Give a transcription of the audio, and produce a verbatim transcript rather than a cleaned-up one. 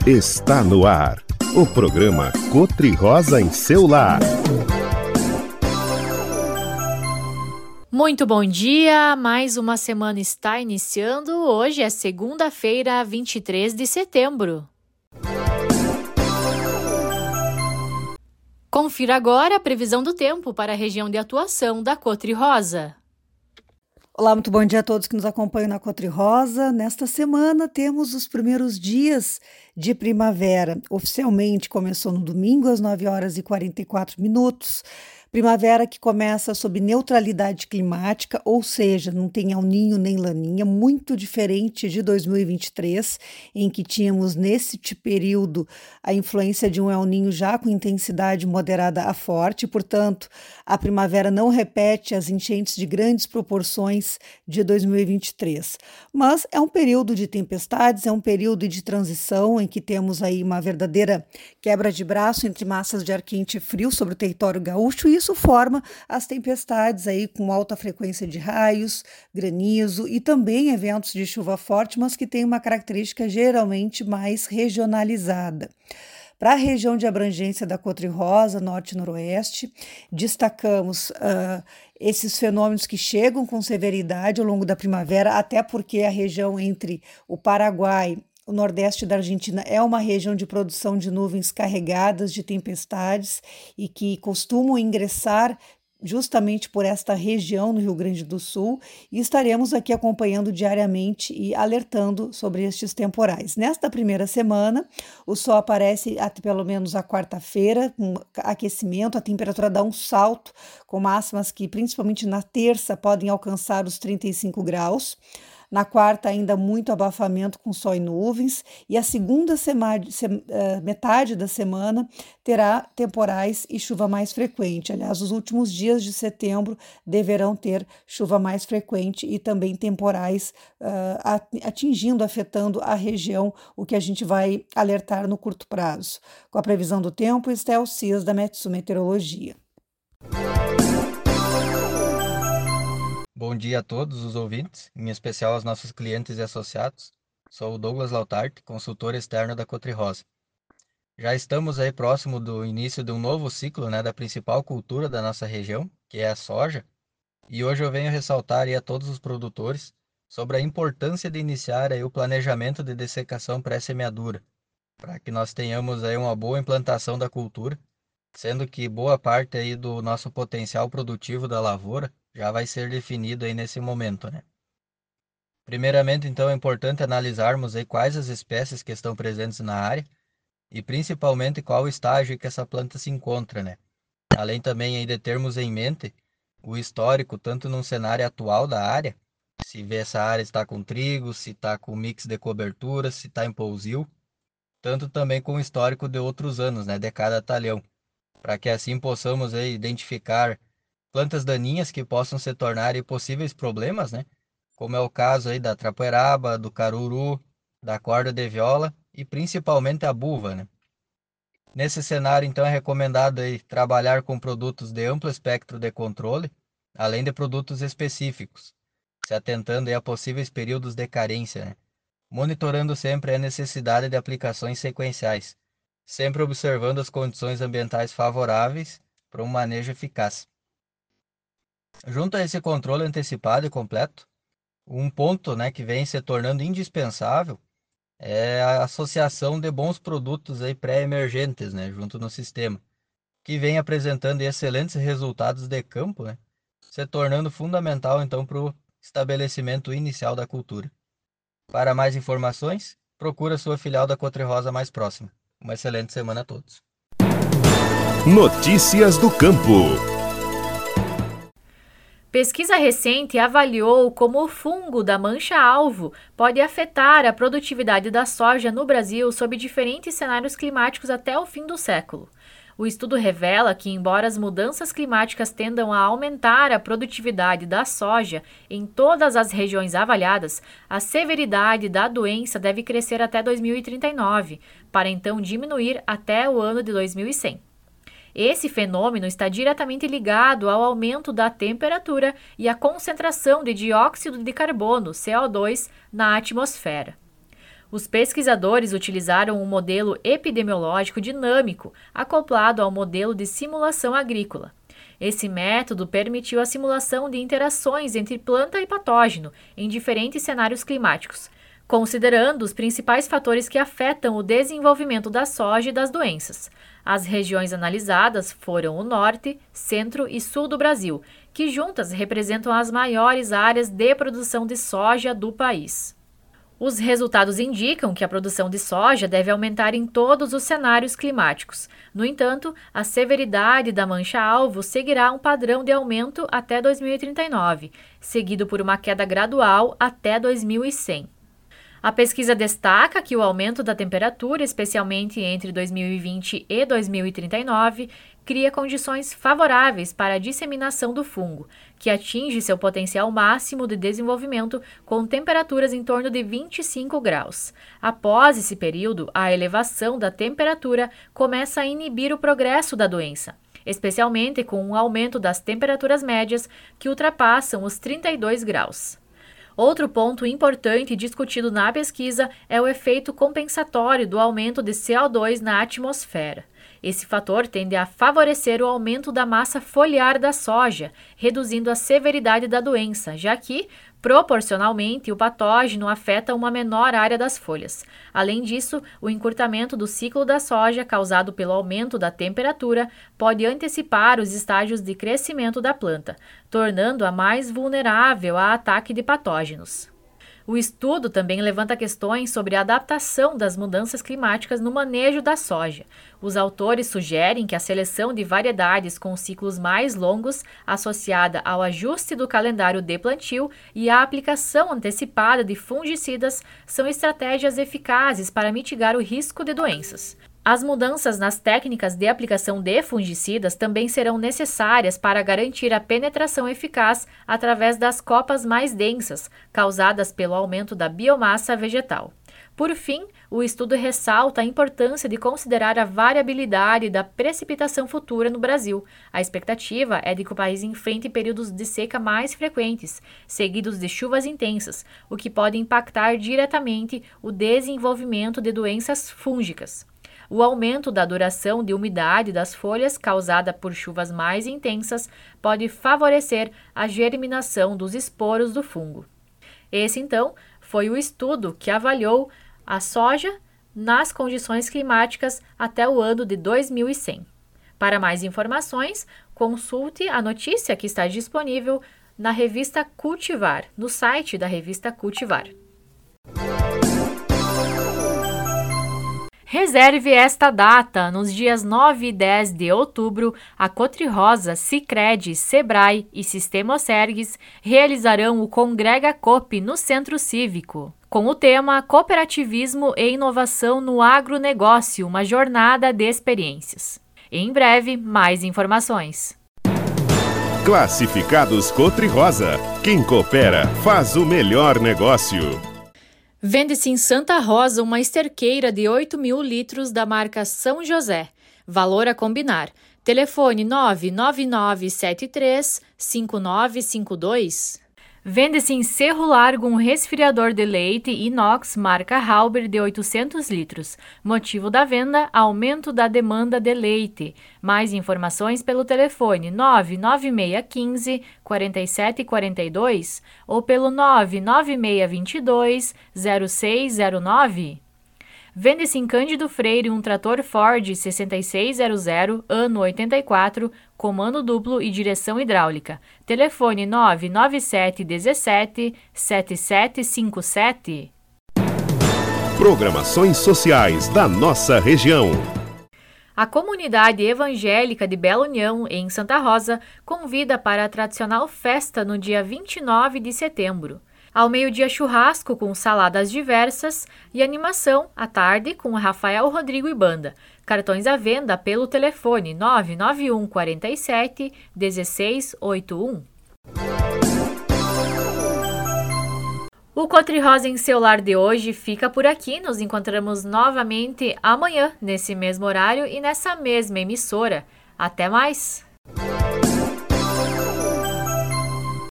Está no ar, o programa Cotri-Rosa em seu lar. Muito bom dia, mais uma semana está iniciando, hoje é segunda-feira, vinte e três de setembro. Confira agora a previsão do tempo para a região de atuação da Cotri-Rosa. Olá, muito bom dia a todos que nos acompanham na Cotri-Rosa. Nesta semana temos os primeiros dias de primavera. Oficialmente começou no domingo às nove horas e quarenta e quatro minutos. Primavera que começa sob neutralidade climática, ou seja, não tem El Ninho nem Laninha, muito diferente de dois mil e vinte e três, em que tínhamos nesse período a influência de um El Ninho já com intensidade moderada a forte, portanto, a primavera não repete as enchentes de grandes proporções de dois mil e vinte e três. Mas é um período de tempestades, é um período de transição em que temos aí uma verdadeira quebra de braço entre massas de ar quente e frio sobre o território gaúcho, e isso forma as tempestades aí com alta frequência de raios, granizo e também eventos de chuva forte, mas que tem uma característica geralmente mais regionalizada. Para a região de abrangência da Cotri-Rosa, norte e noroeste, destacamos uh, esses fenômenos que chegam com severidade ao longo da primavera, até porque a região entre o Paraguai, o nordeste da Argentina é uma região de produção de nuvens carregadas de tempestades e que costumam ingressar justamente por esta região no Rio Grande do Sul, e estaremos aqui acompanhando diariamente e alertando sobre estes temporais. Nesta primeira semana, o sol aparece até pelo menos a quarta-feira, com aquecimento, a temperatura dá um salto, com máximas que principalmente na terça podem alcançar os trinta e cinco graus. Na quarta, ainda muito abafamento com sol e nuvens, e a segunda sema- se- uh, metade da semana terá temporais e chuva mais frequente. Aliás, os últimos dias de setembro deverão ter chuva mais frequente e também temporais uh, atingindo, afetando a região, o que a gente vai alertar no curto prazo. Com a previsão do tempo, Estel Cias, da Metsu Meteorologia. Bom dia a todos os ouvintes, em especial aos nossos clientes e associados. Sou o Douglas Lautart, consultor externo da Cotri-Rosa. Já estamos aí próximo do início de um novo ciclo, né, da principal cultura da nossa região, que é a soja, e hoje eu venho ressaltar aí a todos os produtores sobre a importância de iniciar aí o planejamento de dessecação pré-semeadura, para que nós tenhamos aí uma boa implantação da cultura, sendo que boa parte aí do nosso potencial produtivo da lavoura já vai ser definido aí nesse momento, né? Primeiramente, então, é importante analisarmos aí quais as espécies que estão presentes na área e principalmente qual o estágio que essa planta se encontra, né? Além também aí de termos em mente o histórico, tanto no cenário atual da área, se vê essa área está com trigo, se está com mix de cobertura, se está em pousio, tanto também com o histórico de outros anos, né, de cada talhão, para que assim possamos aí identificar plantas daninhas que possam se tornar aí possíveis problemas, né? Como é o caso aí da trapoeraba, do caruru, da corda de viola e principalmente a buva, né? Nesse cenário, então, é recomendado aí trabalhar com produtos de amplo espectro de controle, além de produtos específicos, se atentando aí a possíveis períodos de carência, né? Monitorando sempre a necessidade de aplicações sequenciais, sempre observando as condições ambientais favoráveis para um manejo eficaz. Junto a esse controle antecipado e completo, um ponto, né, que vem se tornando indispensável é a associação de bons produtos aí pré-emergentes, né, junto no sistema, que vem apresentando excelentes resultados de campo, né, se tornando fundamental então para o estabelecimento inicial da cultura. Para mais informações, procura sua filial da Cotri-Rosa mais próxima. Uma excelente semana a todos. Notícias do campo. Pesquisa recente avaliou como o fungo da mancha-alvo pode afetar a produtividade da soja no Brasil sob diferentes cenários climáticos até o fim do século. O estudo revela que, embora as mudanças climáticas tendam a aumentar a produtividade da soja em todas as regiões avaliadas, a severidade da doença deve crescer até dois mil e trinta e nove, para então diminuir até o ano de dois mil e cem. Esse fenômeno está diretamente ligado ao aumento da temperatura e à concentração de dióxido de carbono, C O dois, na atmosfera. Os pesquisadores utilizaram um modelo epidemiológico dinâmico acoplado ao modelo de simulação agrícola. Esse método permitiu a simulação de interações entre planta e patógeno em diferentes cenários climáticos, considerando os principais fatores que afetam o desenvolvimento da soja e das doenças. As regiões analisadas foram o norte, centro e sul do Brasil, que juntas representam as maiores áreas de produção de soja do país. Os resultados indicam que a produção de soja deve aumentar em todos os cenários climáticos. No entanto, a severidade da mancha-alvo seguirá um padrão de aumento até dois mil e trinta e nove, seguido por uma queda gradual até dois mil e cem. A pesquisa destaca que o aumento da temperatura, especialmente entre dois mil e vinte e dois mil e trinta e nove, cria condições favoráveis para a disseminação do fungo, que atinge seu potencial máximo de desenvolvimento com temperaturas em torno de vinte e cinco graus. Após esse período, a elevação da temperatura começa a inibir o progresso da doença, especialmente com um aumento das temperaturas médias que ultrapassam os trinta e dois graus. Outro ponto importante discutido na pesquisa é o efeito compensatório do aumento de C O dois na atmosfera. Esse fator tende a favorecer o aumento da massa foliar da soja, reduzindo a severidade da doença, já que, proporcionalmente, o patógeno afeta uma menor área das folhas. Além disso, o encurtamento do ciclo da soja causado pelo aumento da temperatura pode antecipar os estágios de crescimento da planta, tornando-a mais vulnerável a ataque de patógenos. O estudo também levanta questões sobre a adaptação das mudanças climáticas no manejo da soja. Os autores sugerem que a seleção de variedades com ciclos mais longos, associada ao ajuste do calendário de plantio e à aplicação antecipada de fungicidas, são estratégias eficazes para mitigar o risco de doenças. As mudanças nas técnicas de aplicação de fungicidas também serão necessárias para garantir a penetração eficaz através das copas mais densas, causadas pelo aumento da biomassa vegetal. Por fim, o estudo ressalta a importância de considerar a variabilidade da precipitação futura no Brasil. A expectativa é de que o país enfrente períodos de seca mais frequentes, seguidos de chuvas intensas, o que pode impactar diretamente o desenvolvimento de doenças fúngicas. O aumento da duração de umidade das folhas causada por chuvas mais intensas pode favorecer a germinação dos esporos do fungo. Esse, então, foi o estudo que avaliou a soja nas condições climáticas até o ano de dois mil e cem. Para mais informações, consulte a notícia que está disponível na revista Cultivar, no site da revista Cultivar. Reserve esta data. Nos dias nove e dez de outubro, a Cotrirosa, Sicredi, Sebrae e Sistema Osergues realizarão o Congrega Coop no Centro Cívico, com o tema Cooperativismo e Inovação no Agronegócio, uma jornada de experiências. Em breve, mais informações. Classificados Cotrirosa. Quem coopera faz o melhor negócio. Vende-se em Santa Rosa uma esterqueira de oito mil litros da marca São José. Valor a combinar. Telefone nove nove nove sete três cinco nove cinco dois. Vende-se em Cerro Largo um resfriador de leite inox marca Halber de oitocentos litros. Motivo da venda, aumento da demanda de leite. Mais informações pelo telefone nove nove seis um cinco quatro sete quatro dois ou pelo nove nove seis dois dois zero seis zero nove. Vende-se em Cândido Freire um trator Ford sessenta e seis zero zero, ano oitenta e quatro, comando duplo e direção hidráulica. Telefone nove nove sete um sete sete sete cinco sete. Programações sociais da nossa região. A comunidade evangélica de Bela União, em Santa Rosa, convida para a tradicional festa no dia vinte e nove de setembro. Ao meio-dia, churrasco com saladas diversas e animação à tarde com Rafael Rodrigo e banda. Cartões à venda pelo telefone nove nove um quatro sete um seis oito um. O Cotrirosa em seu lar de hoje fica por aqui. Nos encontramos novamente amanhã, nesse mesmo horário e nessa mesma emissora. Até mais!